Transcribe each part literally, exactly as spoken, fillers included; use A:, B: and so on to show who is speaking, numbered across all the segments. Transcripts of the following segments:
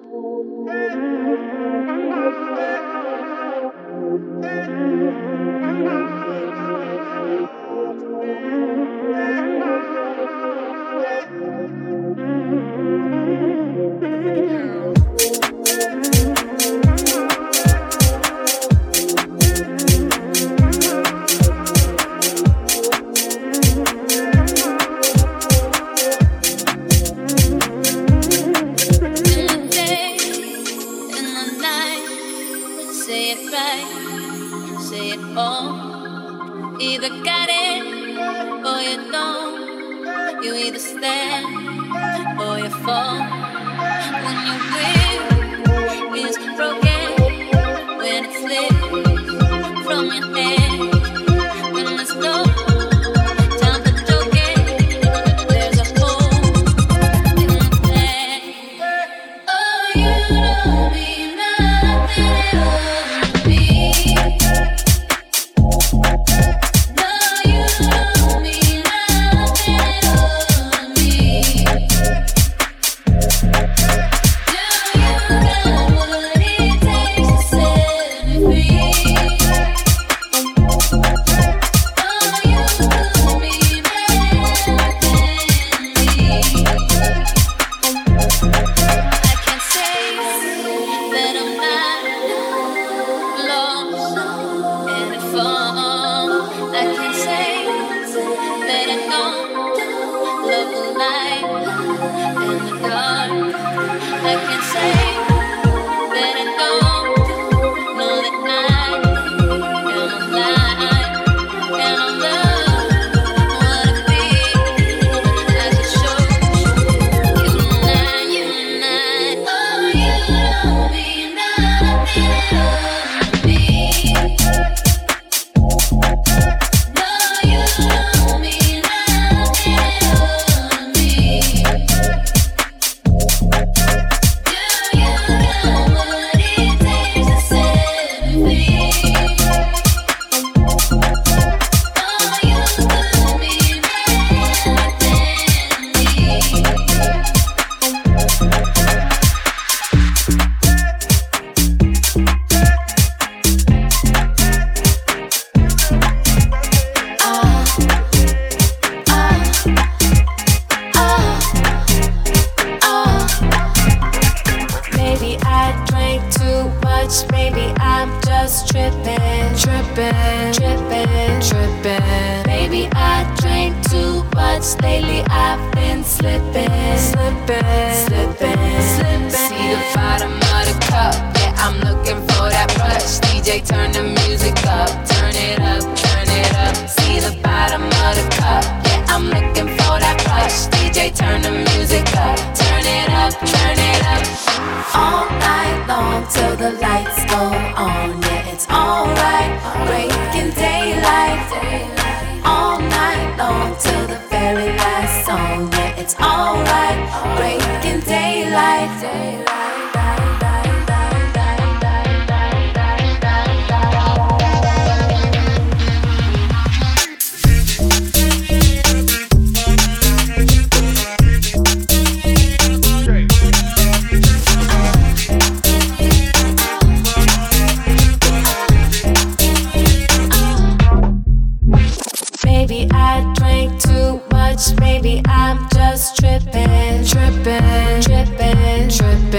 A: Maybe I'm just tripping, tripping, tripping, tripping.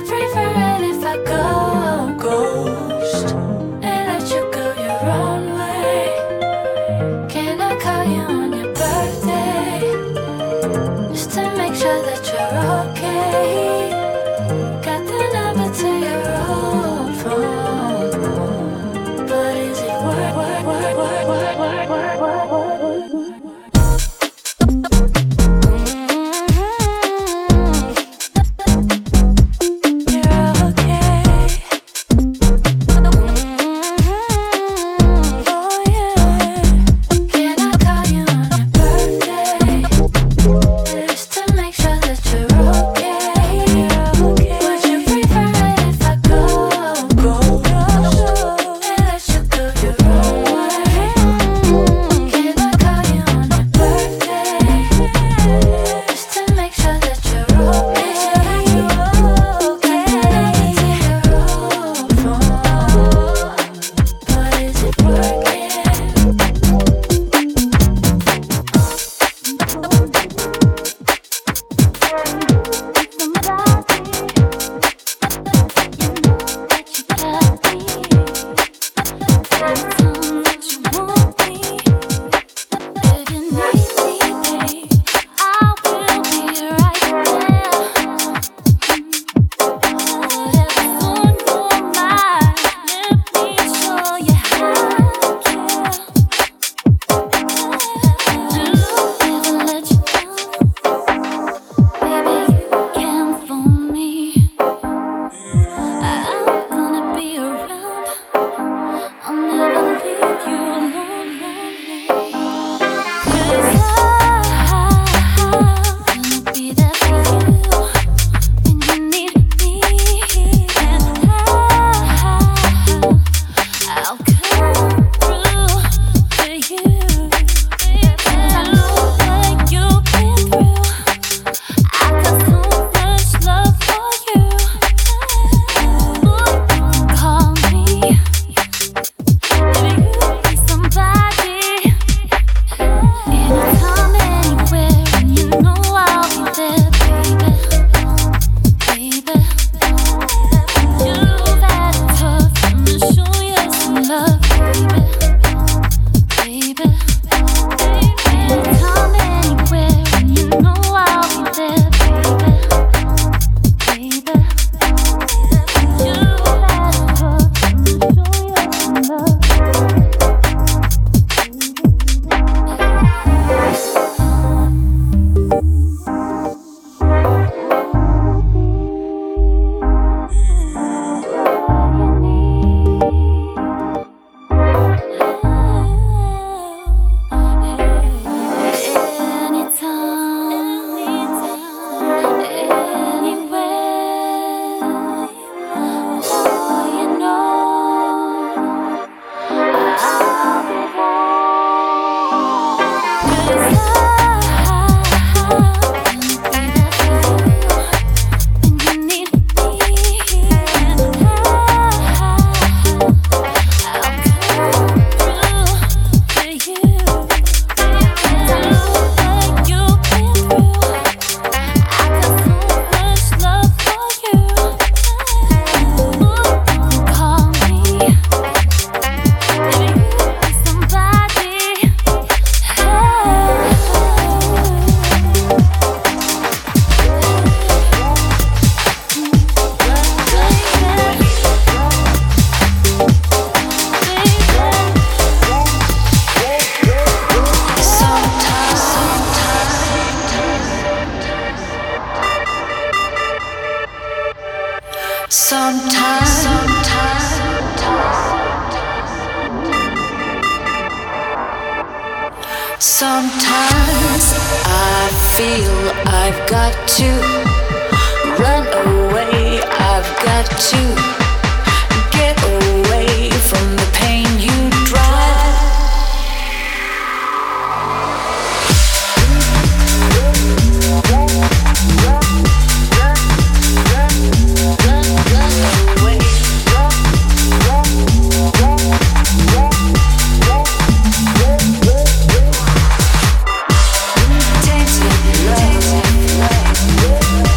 A: Sometimes I feel I've got to run away, I've got to get away from the pain you drive.
B: Tainted love.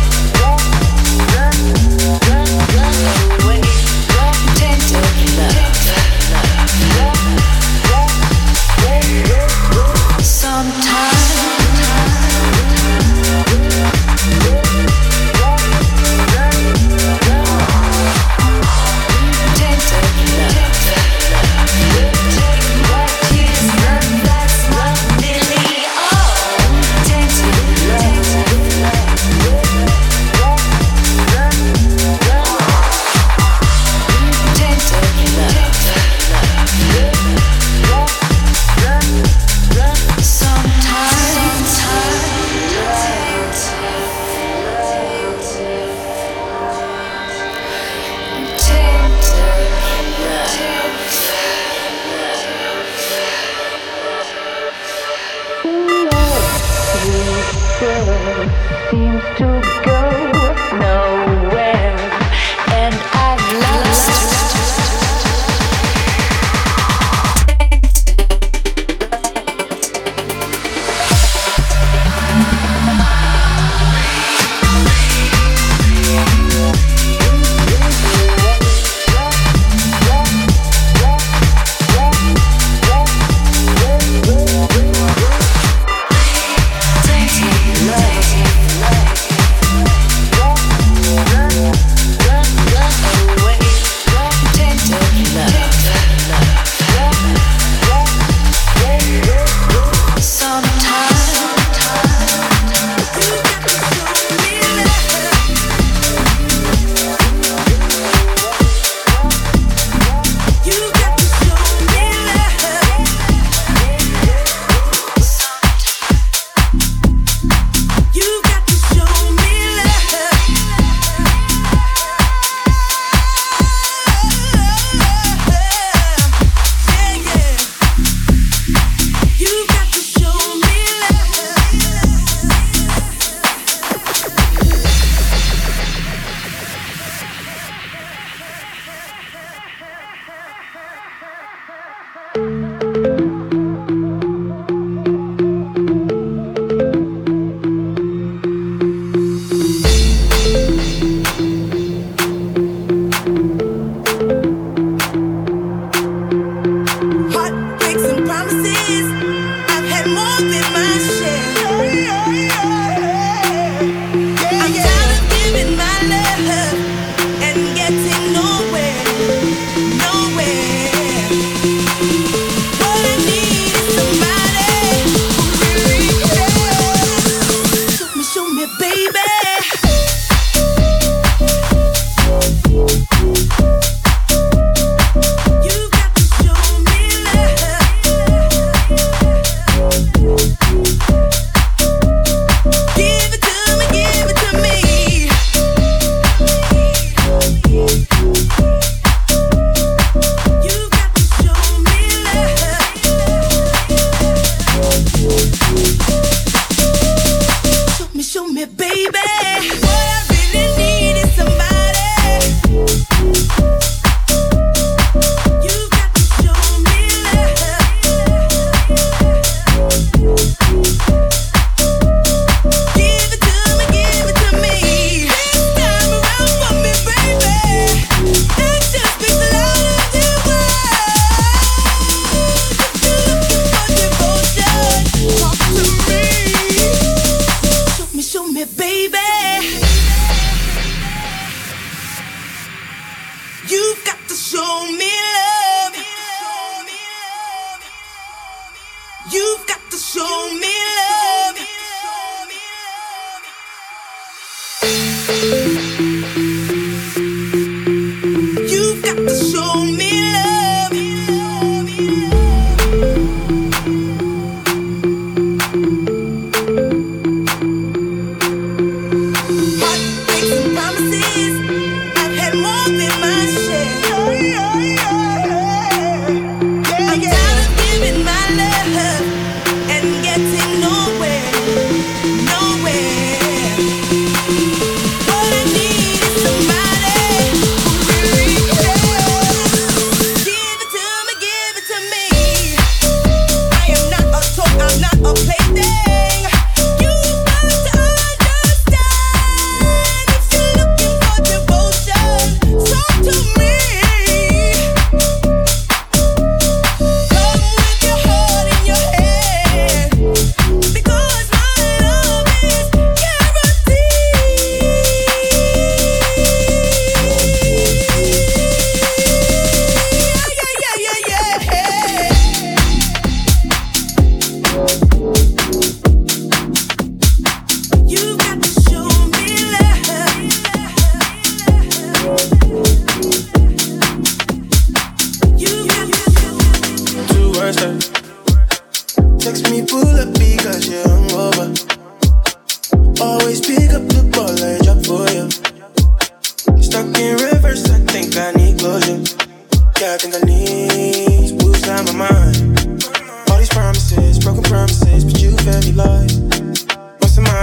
A: still seems to go nowhere, and I've lost.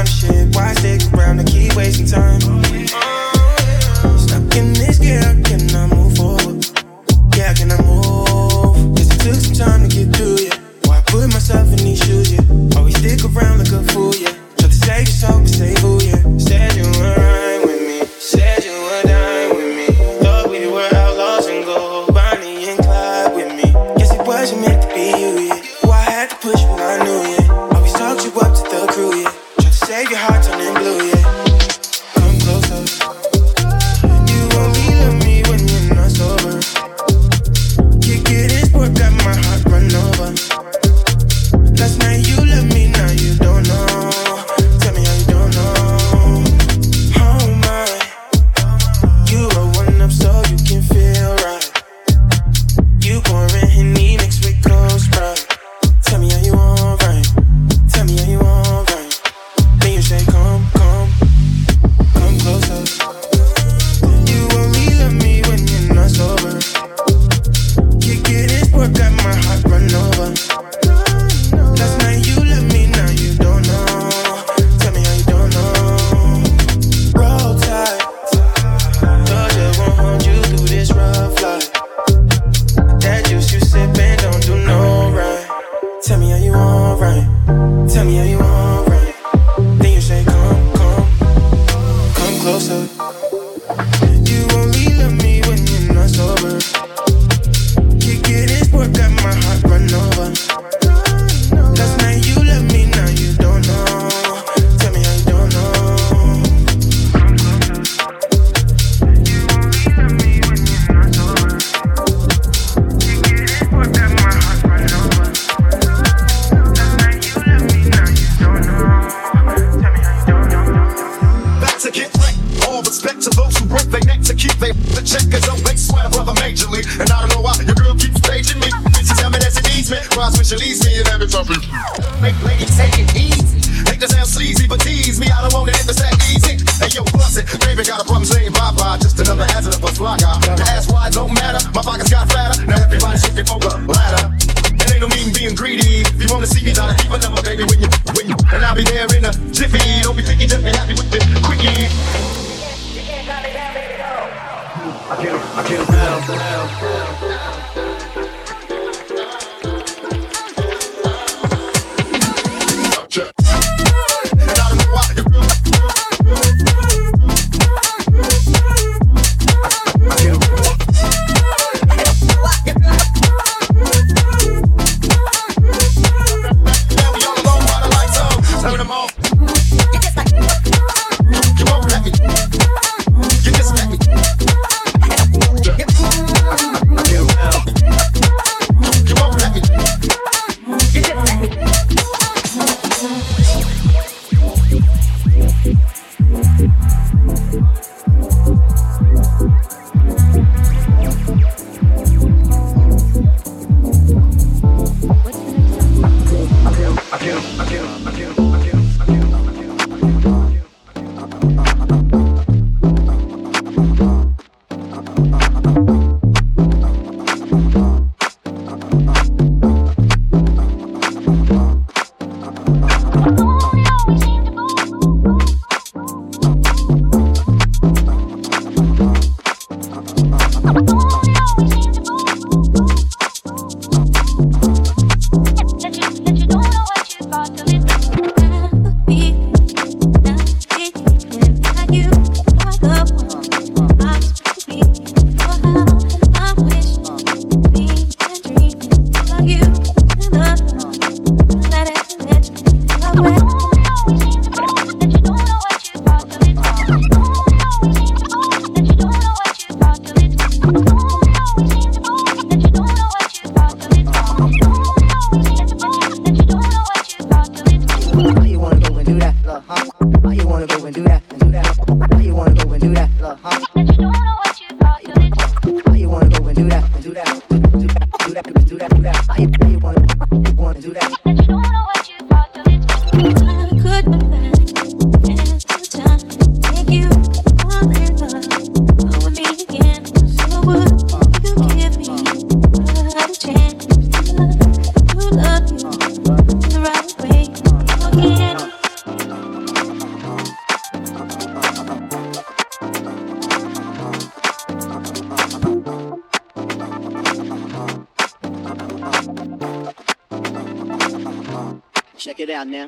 B: find a shit. Why stick around to keep wasting time? Stuck in this gear, can I move forward? Yeah, can I move? Guess it took some time to get through, yeah. Why put myself in these shoes, yeah? Always stick around like a fool, yeah. Try to save yourself, but save who, yeah. Said you were right with me, said you would die with me. Thought we were outlaws and gold, Bonnie and Clyde with me. Guess it wasn't meant to be you, yeah. Why I had to push when I knew, yeah. Always talked you up to the crew, yeah. Try to save your heart turning blue, yeah. Come closer. You only love me when you're not sober. Kick it in sport, got my heart run over. Last night you left me, now you don't know. Tell me how you don't know. Oh my, you roll one up so you can feel right. You pouring Henny mixed with Cold Sprite. Tell me how you alright. Tell me how you alright. Then you say come, come, come closer. You only love me when you're not sober. Kick it in sport, got my heart run over. Last night you left me, now you don't know. Tell me how you don't know. Roll tight, thought I won't hold you through this rough life. That juice you sippin' don't do no right. Tell me how you alright. Tell me how you alright. Then you say come, come, come closer. You only love me when you're not sober. Kick it in sport, got my heart run over. Last night you left me, now you don't know. Tell me how you don't know. You only love me when you're not sober. Kick it in sport, got my heart run over. Last night you left me, now you don't know. Tell me how you don't know.
C: Back to get right. All respect to those who broke their neck to keep they the check, cause don't they swear brother majorly. And I don't know why your girl keeps paging me. She tell me that she needs me, cries when she leaves me, and every time we make ladies take it easy. Hate to sound sleazy, but tease me, I don't want it if it's that easy. Hey yo, bust it, baby got a problem saying bye-bye. Just another hazard of a fly guy. The ass wide don't matter, my pockets got fatter. Now everybody's looking for the ladder. It ain't no mean being greedy. If you wanna see me, gotta keep a number, baby, when you, when you. And I'll be there in a jiffy. Don't be thinking, just be happy with it, quickie. I can't, I can't down, down.
D: that now.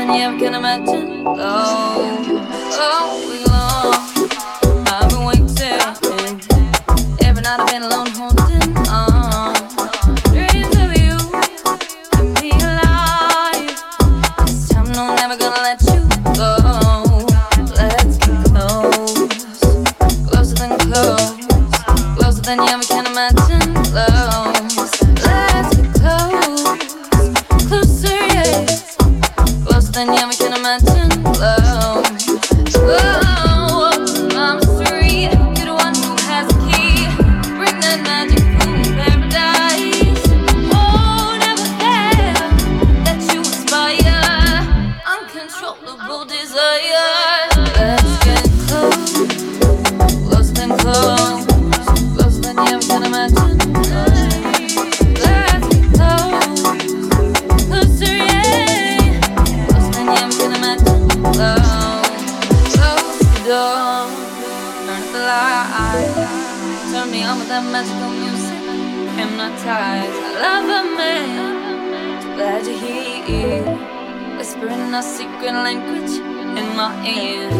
D: than you ever can imagine. Oh, oh, we long. I've been waiting. Every night I've been alone, holding on. Dreams of you and me alive. This time no, I'm never gonna let you go. Let's get close, closer than close, closer than you ever can imagine. Close, let's get close, closer, yeah. Closer than you ever can imagine. Close, oh, I'm sweet. You're the one who has the key. Bring that magic from paradise. Oh, never there that you inspire uncontrollable desire. Let's get close, closer than close, closer than you ever can imagine. Let's get close, closer, yeah. Closer than you ever can imagine. Close, close the door, turn up the light, turn me on with that magical music. Hypnotized, I love a man. Too glad you're here, whispering our secret language in my ear.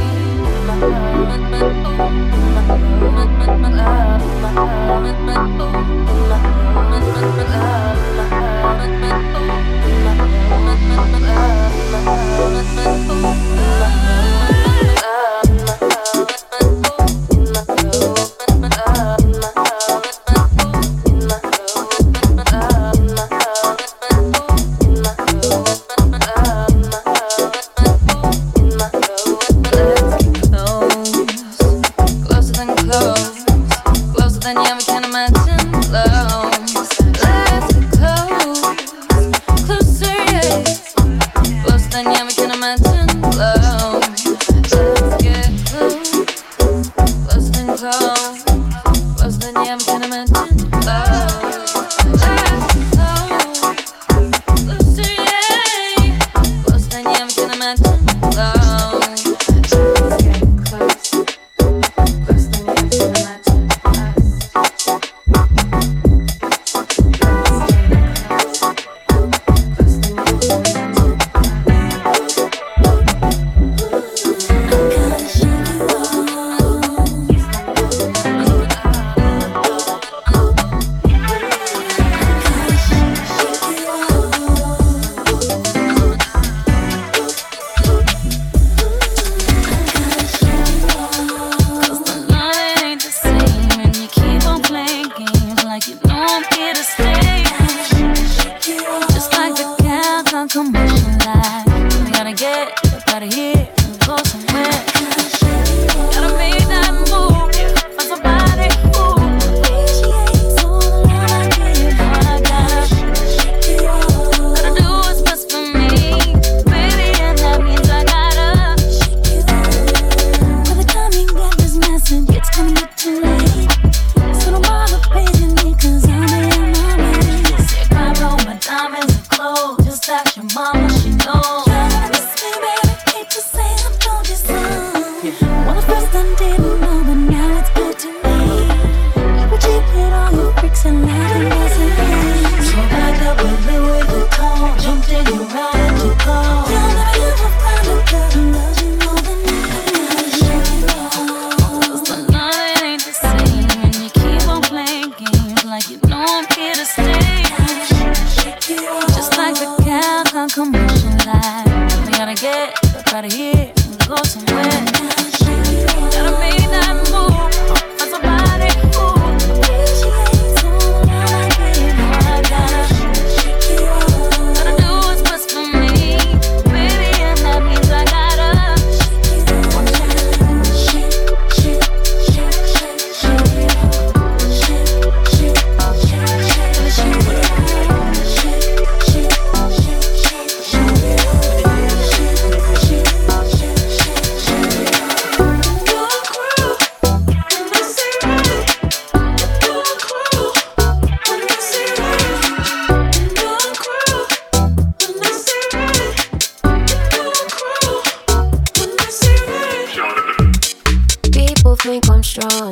E: think I'm strong.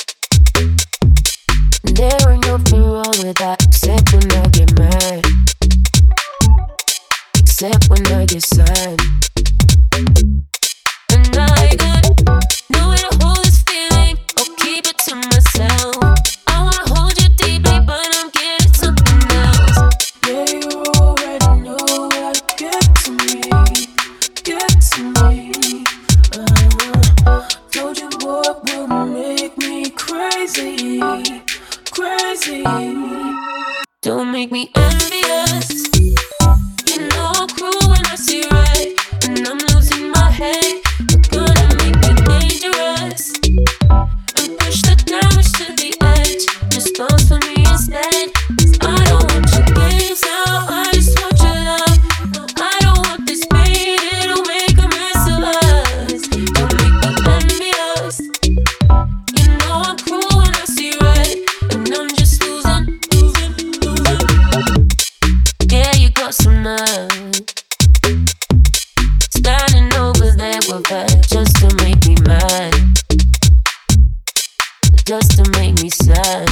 E: There ain't nothing wrong with that, except when I get mad. Except when I I get sad. And I got nowhere to hold this feeling or keep it to myself. I wanna hold you deeply, but I'm getting something else. Yeah, you already know what get to me, get to me. Uh, told you what will make me crazy, crazy. Don't make me envious. You know I'm cruel when I see red, and I'm losing my head. You're gonna make me dangerous and push the damage to the edge. Just dance for me instead, 'cause I don't want your games now, I just want your love. No, I don't want this pain, it'll make a mess of us. Don't make me envious. You know I'm cruel when I see red, and I'm just losing, losing, losing. Yeah, you got some nerve, standing over there with that just to make me mad, just to make me sad.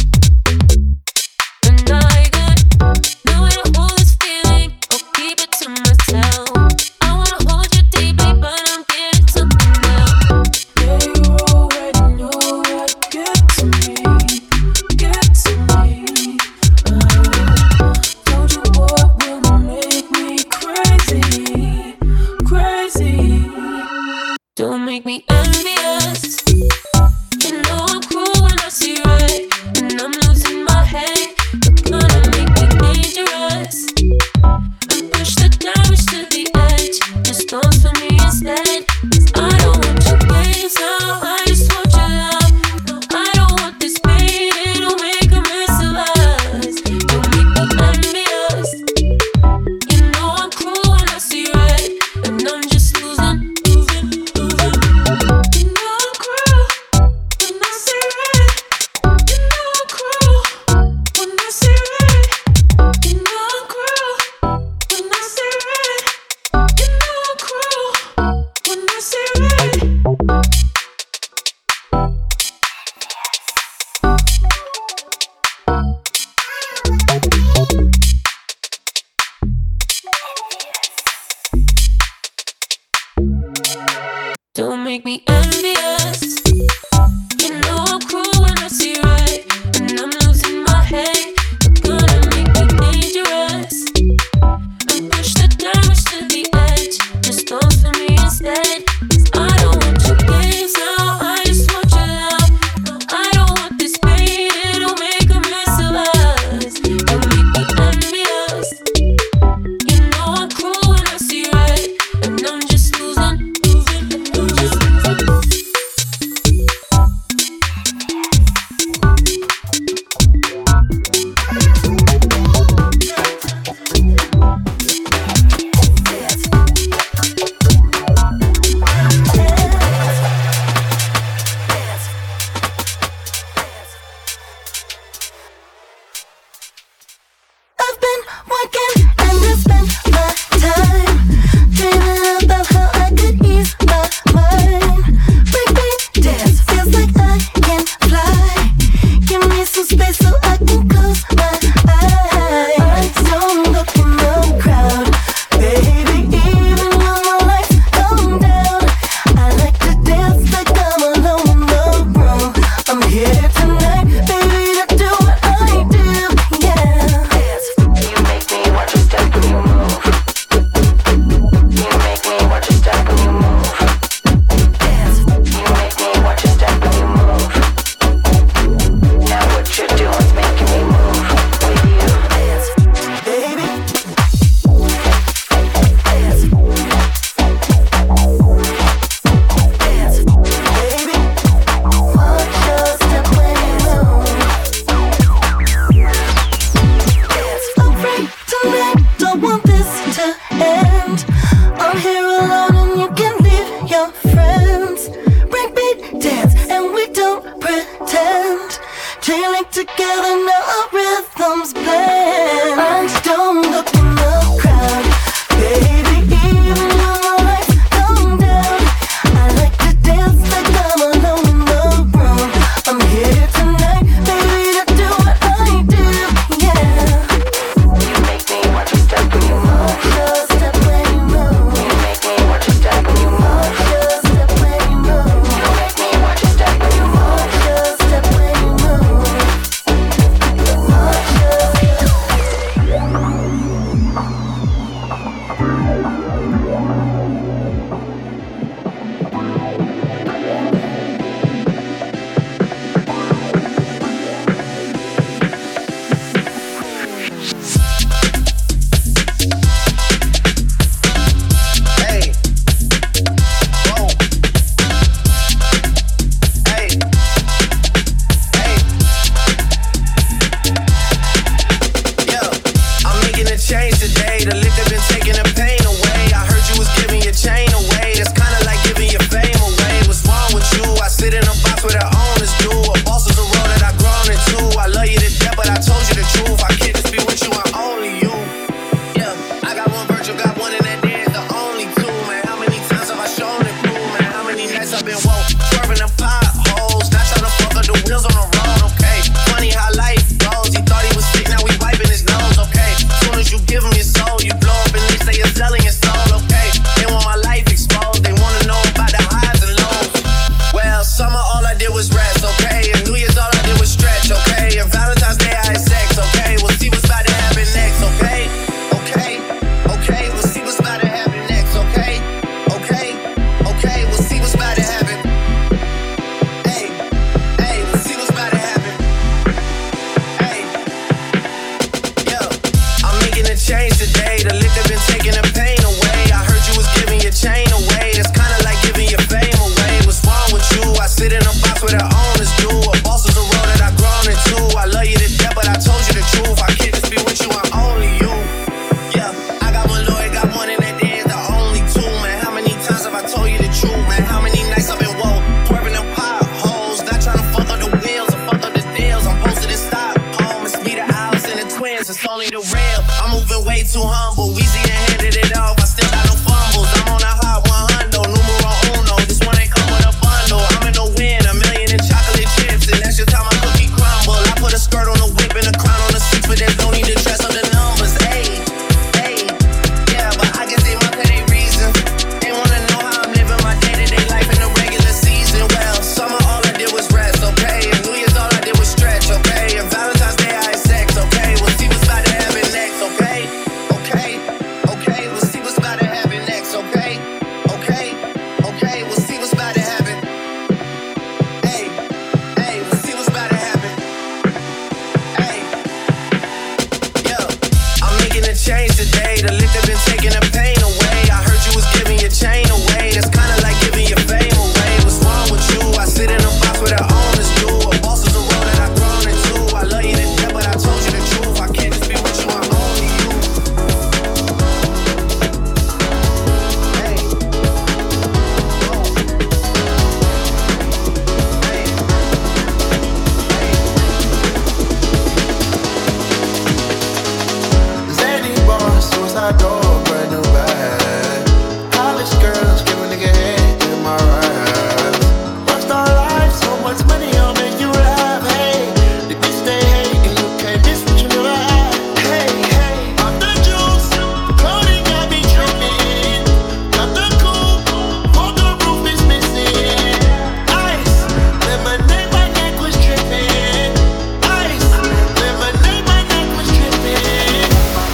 E: And I got nowhere to hold this feeling or keep it to myself. I wanna hold you deeply, but I'm getting something else. Yeah, you already know what get to me, get to me. Uh, told you what will make me crazy, crazy. Don't make me envious. You know I'm cruel when I see red, and I'm losing my head. You're gonna make me dangerous and push the damage to the edge. Just dance for me instead, 'cause I don't want your games now, I just want your love. No, I don't want this pain, it'll make a mess of us. Don't make me envious. You know I'm cruel when I see red, and I'm just losing, losing, losing. You know I'm cruel when I see red. You know I'm cruel when I see red. You know I'm cruel when I see red. You know I'm cruel when I see red. Don't make me envious. You know I'm cruel when I see red, and I'm losing my head. You're gonna make me dangerous and push the damage to the edge. Just dance for me instead, 'cause I don't want your games now, I just want your love. No, I don't want this pain, it'll make a mess of us. Don't make me envious. You know I'm cruel when I see red, and I'm just losing, losing, losing.
F: I've been working and I spent my time dreaming about how I could ease my mind. Breakbeat dance feels like I can fly. Give me some space so I can close my eyes. Don't look in the crowd, baby. Even when the lights come down, I like to dance like I'm alone in the room. I'm here tonight, baby, to do what I do. Yeah.
A: You make me watch your step when you move. You make me watch your step when you move. You make me watch your step when you move. Now what you're doing's making me move with you.
F: Baby, baby, watch your step when you move. I'm free tonight, don't want this to end. I'm here alone and you can leave your friends. Breakbeat dance and we don't pretend. Chain-link together, now our rhythms blend. And don't look in the crowd, baby. Even when the lights come down, I like to dance like I'm alone in the room. I'm here tonight, baby, to do what I do. Yeah.
A: You make me watch your step when you move.
F: Watch your step when you
B: change today. The liquor been taking the pain away. I heard you was giving your chain away. It's kinda like giving your fame away. What's wrong with you? I sit in a box where the owners do. A boss is a road that I've grown into. I love you to death, but I told you the truth. I can't just be with you, I'm only you. Yeah, I got one lawyer, got one in that day is the only two, man. How many times have I told you the truth, man? How many nights I've been woke, swerving them potholes, not trying to fuck up the wheels or fuck up the deals. I'm posted in Stockholm, it's me, the Owls, and the twins. It's only the real. I'm moving way too humble. Weezy and handed it off. I still got no fumbles. I'm on a hot one hundred, numero uno. This one ain't come with a bundle. I'm in the win, a million in chocolate chips, and that's just how my cookie crumble. I put a skirt on the whip and a crown on the seats, but there's no need to dress up the numbers. Ayy, ayy, yeah, but I guess they must have their reasons. They wanna know how I'm living my day-to-day life in the regular season. Well, summer all I did was rest, okay, and New Year's all I did was stretch, okay, and Valentine's Day I had sex, okay. We'll see what's about to happen next, okay, okay, okay. We'll see what's about to happen next, okay, okay, okay. We'll see what's about to happen. Hey, hey, we'll see what's about to happen. Hey, yo, I'm making a change today. The liquor been taking the pain away. I heard you was giving your chain away. That's kinda like giving your fame away. What's wrong with you? I sit in a box where the owners do. A boss is a road that I've grown into. I love you to death, but I told you the truth. I can't just be with you, I'm only you. Hey,
G: Zany boss, suicide door, brand new bag. College girls, give a nigga head in my ride. Rockstar life, so much money, I'll make you laugh. Hey, the bitch stay hating, you can't miss what you never had. Hey, hey, off the juice, clothing got me tripping. Got the coupe, for the roof is missing. Ice, lemonade, my neck was tripping. Ice, lemonade, my neck was tripping.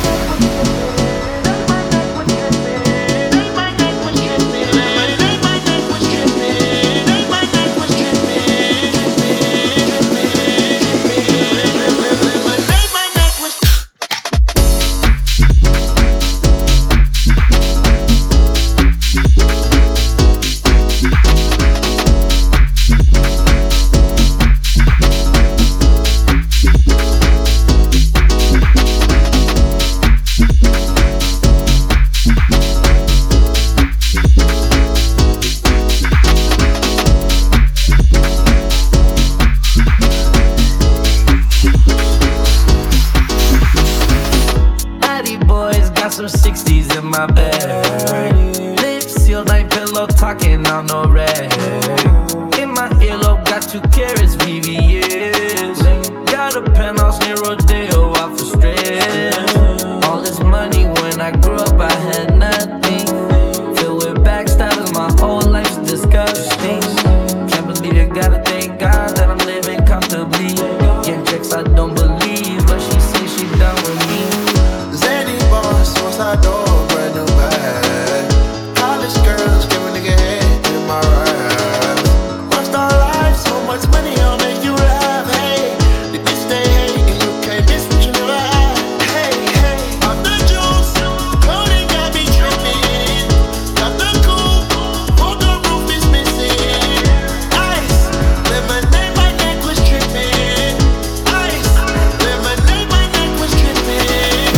H: Natty boys got some sixties in my bag. Lips sealed like pillow talking on no rag. In my earlobe got two carrots, V V S. Got a penthouse near Rodeo out for stress. All this money when I grew up I had nothing. Filled with backstabbers, my whole life's disgusting. Can't believe you gotta thank God that I'm living comfortably. Getting checks I don't believe, but she say she done with me.
G: Zany boss, suicide door, brand new bag. College girls, give a nigga head in my ride. Rockstar life, so much money, I'll make you laugh. Hey, the bitch stay hating, you can't miss what you never had. Hey, hey, off the juice, clothing got me tripping. Got the coupe, for the roof is missing. Ice, lemonade, my neck was tripping. Ice, lemonade, my neck was tripping.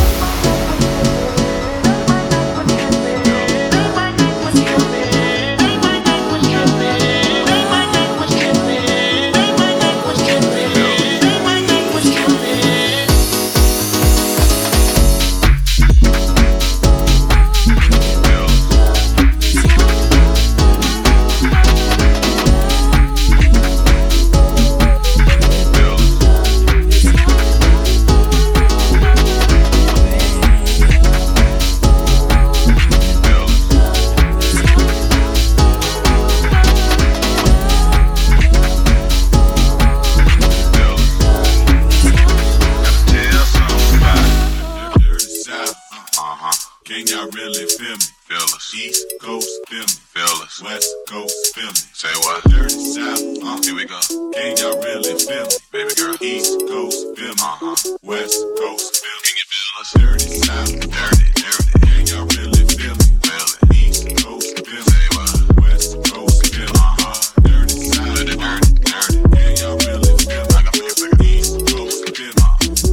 I: Can y'all really feel me? Feel us. East Coast, feel me. Feel us. West Coast, feel me. Say what? Dirty South, uh, here we go. Can y'all really feel me? Baby girl. East Coast, feel me. Uh-huh. West Coast, feel me. Can you feel Fellas, dirty south, dirty, dirty. Can y'all really feel me? Feel it. East Coast, feel me. West Coast, feel me. Uh-huh. Dirty south, dirty, dirty, dirty. Can y'all really feel me? I can feel it. East Coast, feel me.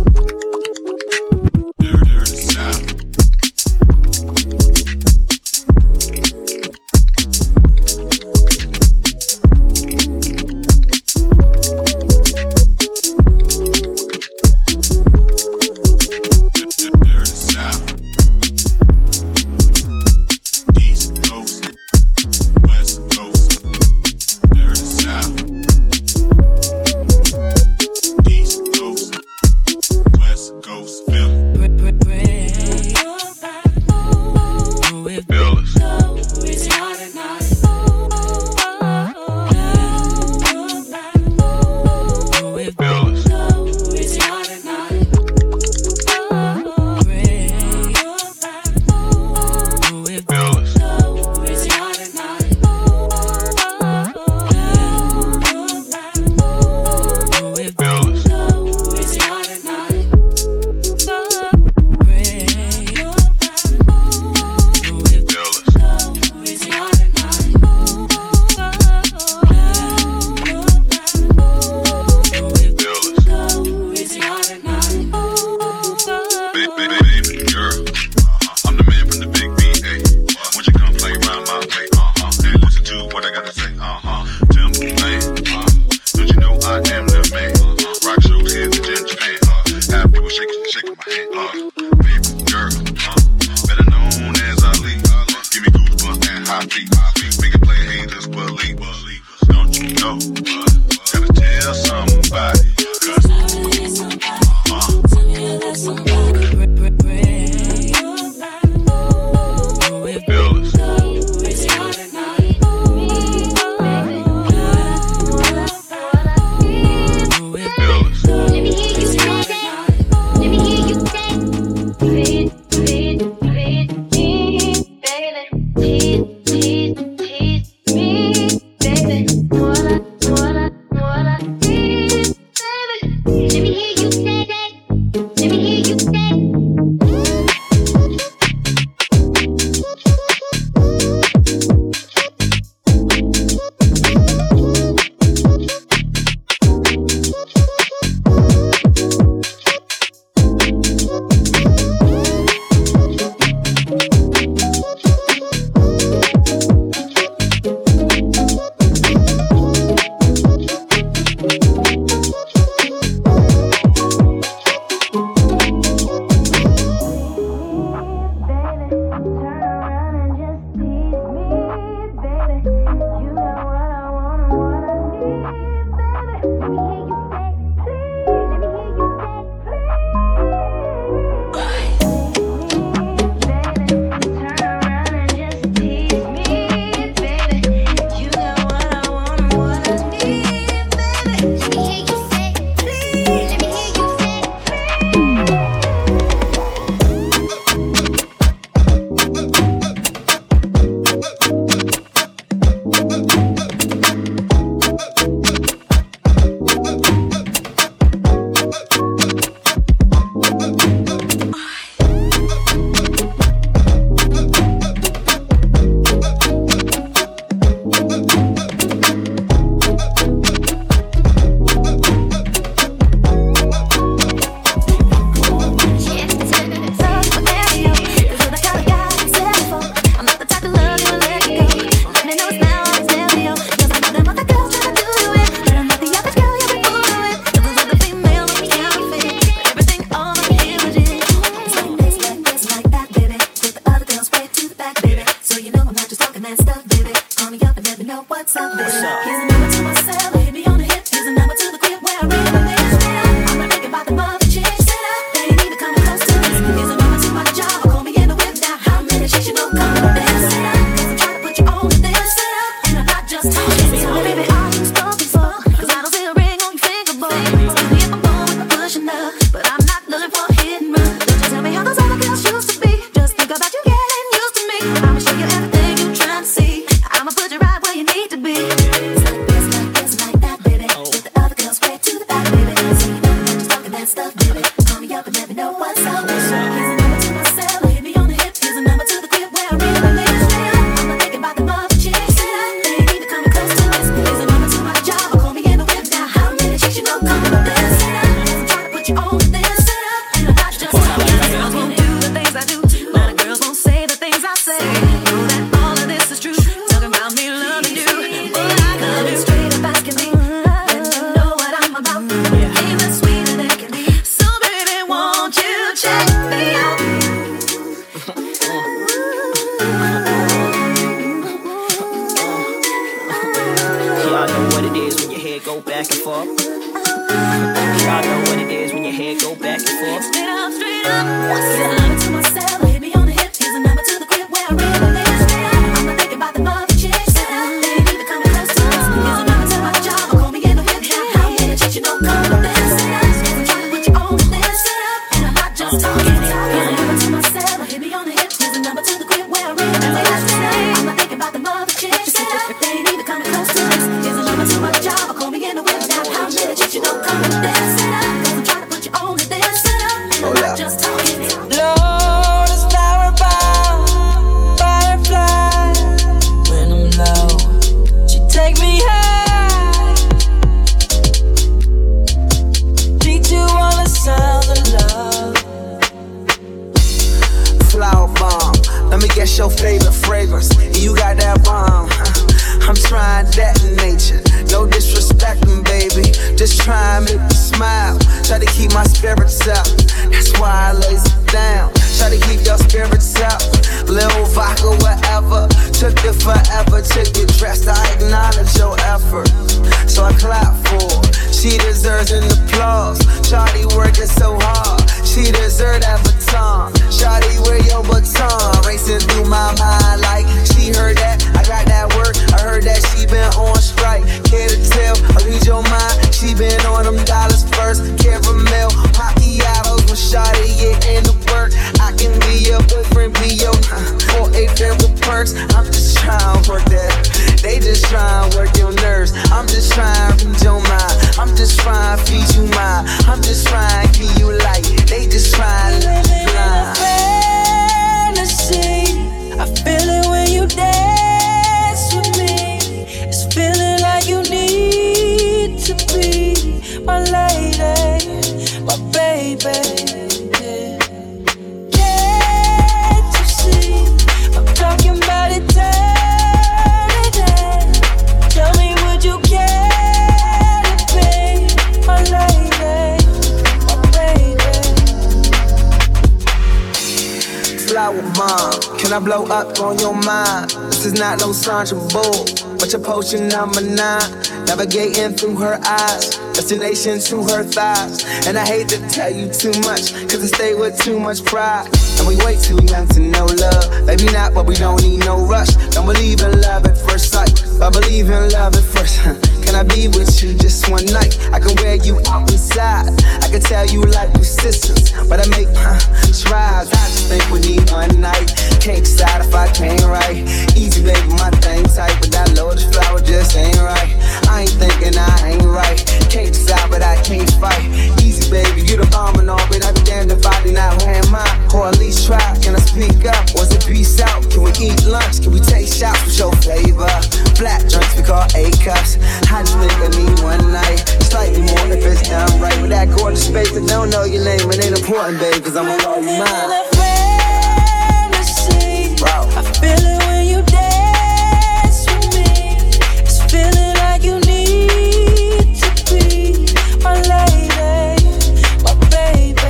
I: Dirty, dirty south.
F: Stuff, baby. Call me up and let me know what's up. What's up?
J: Sandra Bull, but your potion number nine, navigating through her eyes, destination to her thighs. And I hate to tell you too much, cause I stay with too much pride. And we way too young to know love. Maybe not, but we don't need no rush. Don't believe in love at first sight, but believe in love at first. Can I be with you just one night? I can wear you out inside. I can tell you like you sisters, but I make huh, tries. I just think we need one night. Can't decide if I can't write. Easy baby, my thing tight, but that lotus flower just ain't right. I ain't thinking I ain't right. Can't decide, but I can't fight. Easy baby, you the bomb and all, but I be damned if I do not wear mine. Or at least try. Can I speak up? Was it peace out? Can we eat lunch? Can we take shots with your flavor? Black drinks we call A cups. I just think I need one night, slightly more if it's done right. With that gorgeous face, I don't know your name, it ain't important, babe, cause I'm gonna call you mine. Bro.
K: I feel it when you dance with me. It's feeling like you need to be my lady, my baby.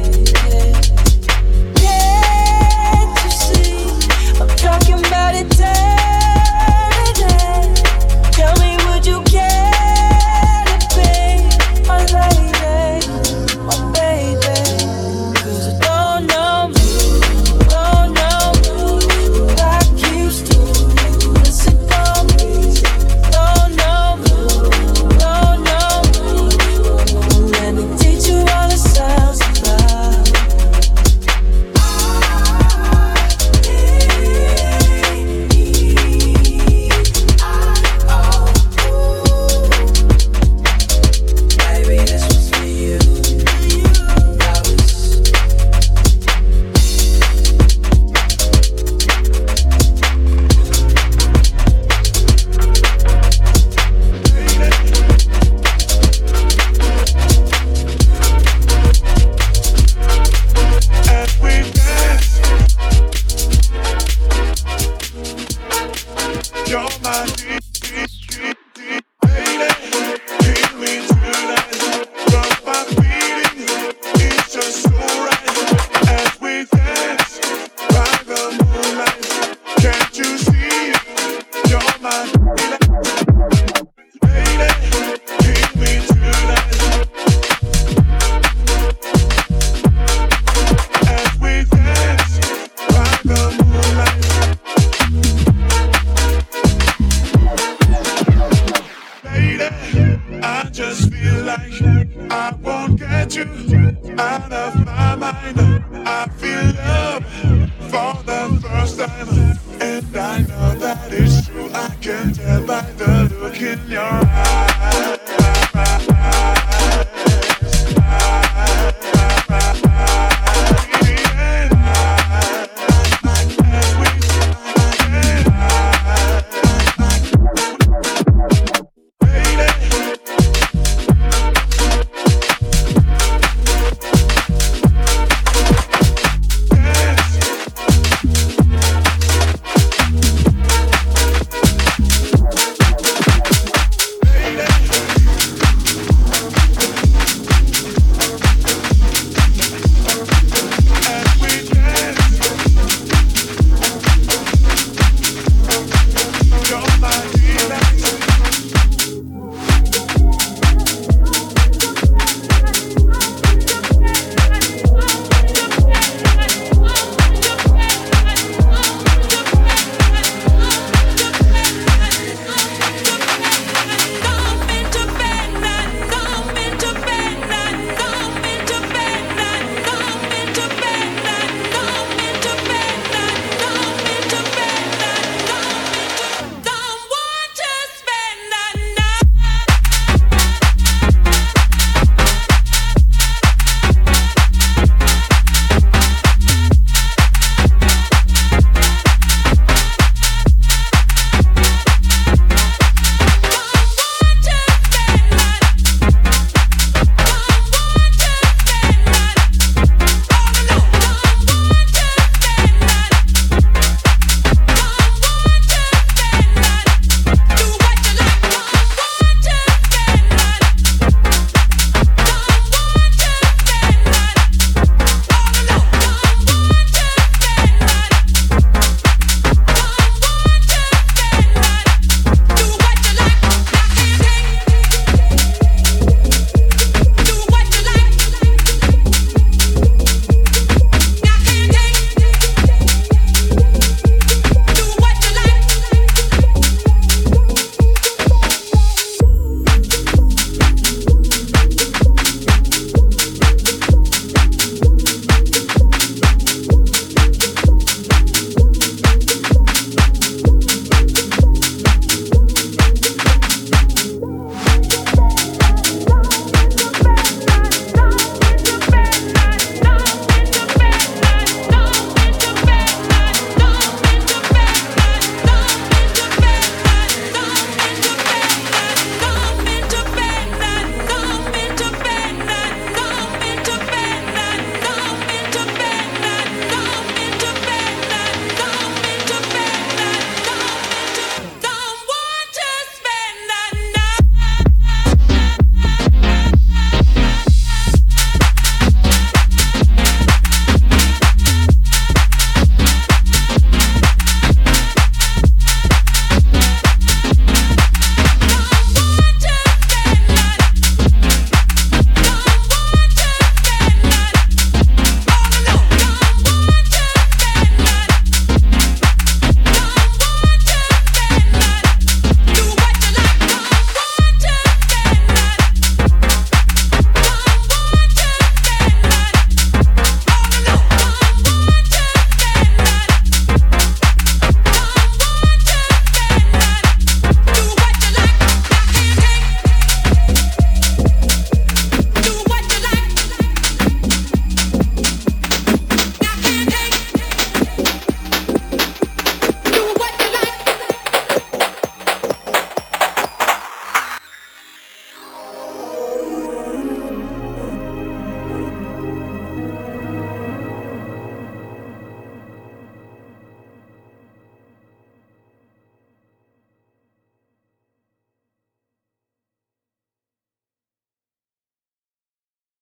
K: Can't you see? I'm talking about it daily. Tell me, would you care to be my lady, my baby? 'Cause I don't know.
L: I